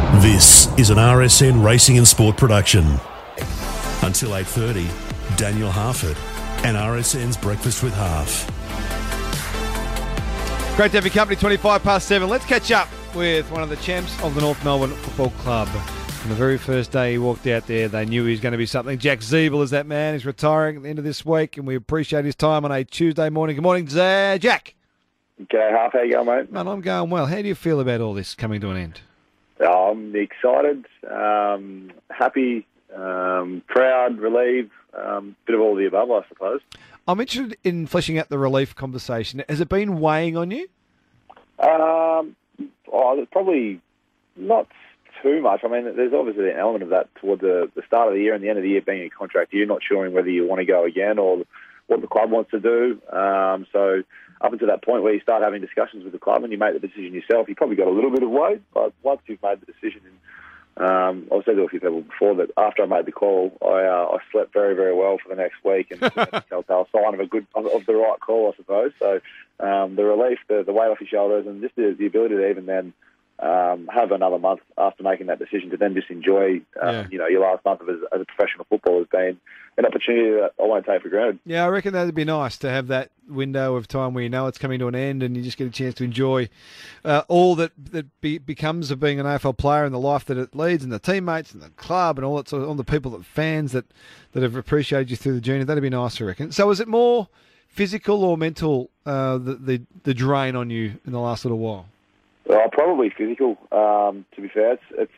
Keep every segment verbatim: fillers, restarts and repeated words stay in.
This is an R S N Racing and Sport production. Until eight thirty, Daniel Harford and R S N's Breakfast with Harf. Great to have your company, twenty-five past seven. Let's catch up with one of the champs of the North Melbourne Football Club. On the very first day he walked out there, they knew he was going to be something. Jack Ziebell is that man. He's retiring at the end of this week, and we appreciate his time on a Tuesday morning. Good morning, Z- Jack. G'day, Harf. How you going, mate? Man, I'm going well. How do you feel about all this coming to an end? I'm excited, um, happy, um, proud, relieved, um, bit of all the above, I suppose. I'm interested in fleshing out the relief conversation. Has it been weighing on you? Um, oh, probably not too much. I mean, there's obviously an element of that toward the, the start of the year and the end of the year being a contract year, not sure whether you want to go again or what the club wants to do. Um, so up until that point where you start having discussions with the club and you make the decision yourself, you probably got a little bit of weight. But once you've made the decision, and um, I've said to a few people before that after I made the call, I uh, I slept very, very well for the next week, and it's a telltale sign of a good of, of the right call, I suppose. So um, the relief, the, the weight off your shoulders, and just the, the ability to even then um, have another month after making that decision to then just enjoy, uh, Yeah. you know, your last month of as, as a professional footballer has been an opportunity that I won't take for granted. Yeah, I reckon that'd be nice to have that window of time where you know it's coming to an end and you just get a chance to enjoy uh, all that that be, becomes of being an A F L player and the life that it leads and the teammates and the club and all that sort of, all the people, the fans that, that have appreciated you through the journey. That'd be nice, I reckon. So is it more physical or mental, uh, the, the, the drain on you in the last little while? Well, probably physical, um, to be fair. It's, it's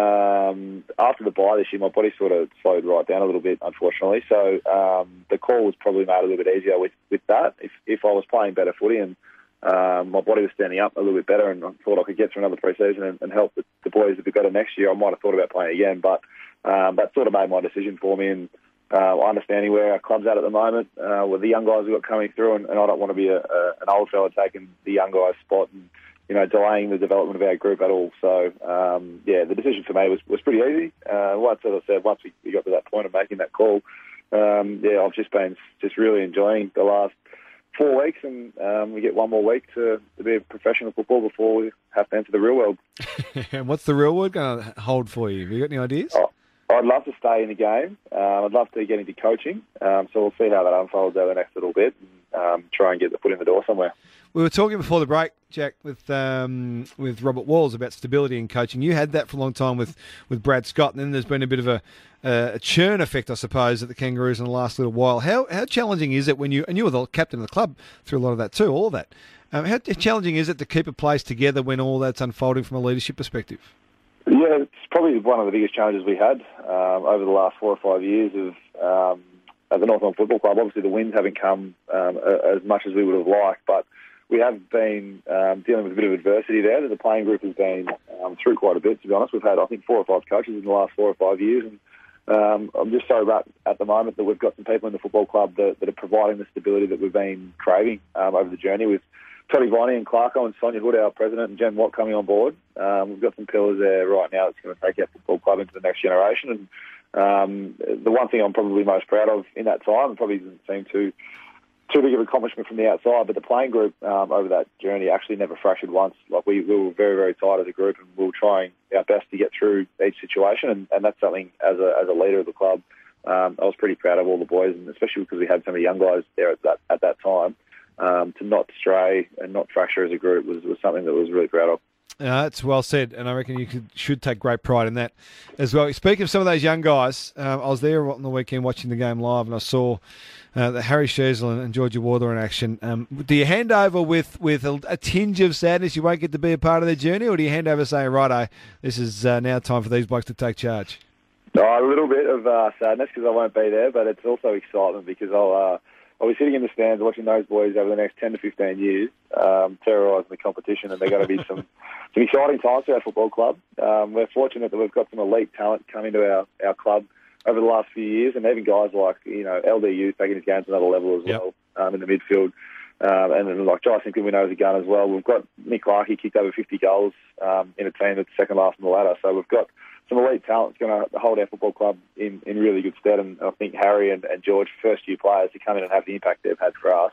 um, after the bye this year, my body sort of slowed right down a little bit, unfortunately. So um, the call was probably made a little bit easier with, with that. If if I was playing better footy and um, my body was standing up a little bit better and I thought I could get through another pre-season and, and help the, the boys a bit better next year, I might have thought about playing again. But um, that sort of made my decision for me, and uh, understanding where our club's at at the moment, uh, with the young guys we've got coming through, and, and I don't want to be a, a, an old fella taking the young guys' spot and, you know, delaying the development of our group at all. So, um, yeah, the decision for me was, was pretty easy. Uh, once, as I said, once we, we got to that point of making that call, um, yeah, I've just been just really enjoying the last four weeks, and um, we get one more week to, to be a professional football before we have to enter the real world. And what's the real world going to hold for you? Have you got any ideas? Oh, I'd love to stay in the game. Um, I'd love to get into coaching. Um, so we'll see how that unfolds over the next little bit, and um, try and get the foot in the door somewhere. We were talking before the break, Jack, with um, with Robert Walls about stability in coaching. You had that for a long time with, with Brad Scott, and then there's been a bit of a, uh, a churn effect, I suppose, at the Kangaroos in the last little while. How how challenging is it when you, and you were the captain of the club through a lot of that too, all of that. Um, how challenging is it to keep a place together when all that's unfolding from a leadership perspective? Yeah, it's probably one of the biggest challenges we had um, over the last four or five years of um, at the North Melbourne Football Club. Obviously, the wins haven't come um, as much as we would have liked, but we have been um, dealing with a bit of adversity there. The playing group has been um, through quite a bit, to be honest. We've had, I think, four or five coaches in the last four or five years, and um, I'm just so wrapped at the moment that we've got some people in the football club that, that are providing the stability that we've been craving um, over the journey, with Toddy Viney and Clarko and Sonia Hood, our president, and Jen Watt coming on board. Um, we've got some pillars there right now that's going to take our football club into the next generation. And um, the one thing I'm probably most proud of in that time, and probably doesn't seem too too big of an accomplishment from the outside, but the playing group um, over that journey actually never fractured once. Like we, we were very, very tight as a group, and we were trying our best to get through each situation. And, and that's something as a as a leader of the club, um, I was pretty proud of all the boys, and especially because we had so many young guys there at that at that time. Um, to not stray and not fracture as a group was, was something that I was really proud of. Uh, that's well said, and I reckon you could, should take great pride in that as well. Speaking of some of those young guys, um, I was there on the weekend watching the game live, and I saw uh, the Harry Sherzl and Georgia Warther in action. Um, do you hand over with, with a, a tinge of sadness you won't get to be a part of their journey, or do you hand over saying, righto, this is uh, now time for these blokes to take charge? Oh, a little bit of uh, sadness because I won't be there, but it's also excitement because I'll... Uh, I'll be sitting in the stands watching those boys over the next ten to fifteen years, um, terrorising the competition, and they're going to be some, some exciting times for our football club. Um, we're fortunate that we've got some elite talent coming to our, our club over the last few years, and even guys like, you know, L D U taking his game to another level as yep. well um, in the midfield. Um, and then like Josh Simpkin, we know is a gun as well. We've got Nick Clark, he kicked over fifty goals um, in a team that's second last on the ladder. So we've got some elite talent that's going to hold our football club in, in really good stead. And I think Harry and, and George, first-year players, to come in and have the impact they've had for us,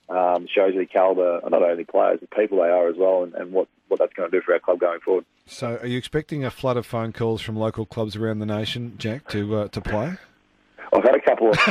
um, shows the calibre, not only players, but people they are as well, and, and what, what that's going to do for our club going forward. So are you expecting a flood of phone calls from local clubs around the nation, Jack, to uh, to play? I've had a couple of...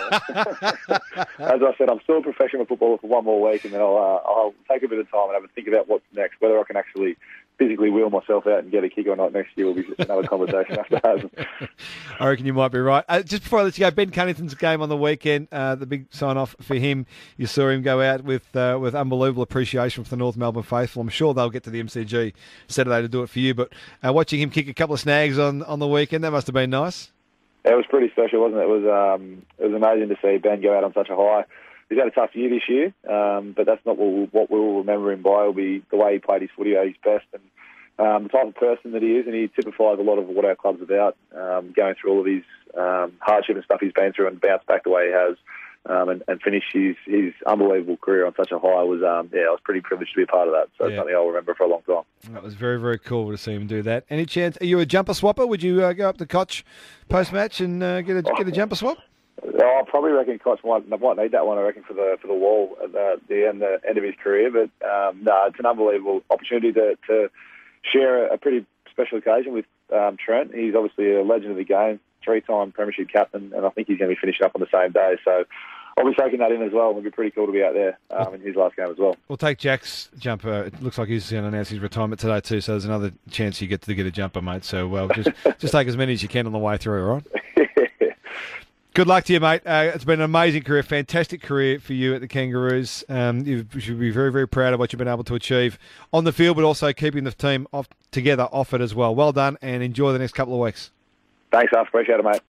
As I said, I'm still a professional footballer for one more week, and then I'll, uh, I'll take a bit of time and have a think about what's next. Whether I can actually physically wheel myself out and get a kick or not next year will be another conversation after that. I reckon you might be right. Uh, just before I let you go, Ben Cunnington's game on the weekend, uh, the big sign-off for him. You saw him go out with uh, with unbelievable appreciation from the North Melbourne faithful. I'm sure they'll get to the M C G Saturday to do it for you, but uh, watching him kick a couple of snags on, on the weekend, that must have been nice. It was pretty special, wasn't it? It was um, it was amazing to see Ben go out on such a high. He's had a tough year this year, um, but that's not what we'll, what we'll remember him by. Will be the way he played his footy at his best, and um, the type of person that he is, and he typifies a lot of what our club's about. Um, going through all of his um, hardship and stuff he's been through, and bounced back the way he has, um, and, and finished his, his unbelievable career on such a high was um, yeah, I was pretty privileged to be a part of that. So yeah. It's something I'll remember for a long time. That was very, very cool to see him do that. Any chance? Are you a jumper swapper? Would you uh, go up to Koch post match and uh, get a get a jumper swap? I probably reckon Koch might, might need that one. I reckon for the for the wall at the, the end the end of his career. But um, no, it's an unbelievable opportunity to, to share a, a pretty special occasion with um, Trent. He's obviously a legend of the game, three-time premiership captain, and I think he's going to be finishing up on the same day. So I'll be taking that in as well. It'll be pretty cool to be out there um, in his last game as well. We'll take Jack's jumper. It looks like he's going to announce his retirement today too, so there's another chance you get to get a jumper, mate. So well, just just take as many as you can on the way through, all right? Good luck to you, mate. Uh, it's been an amazing career, fantastic career for you at the Kangaroos. Um, you should be very, very proud of what you've been able to achieve on the field, but also keeping the team off together off it as well. Well done, and enjoy the next couple of weeks. Thanks, Alf. Appreciate it, mate.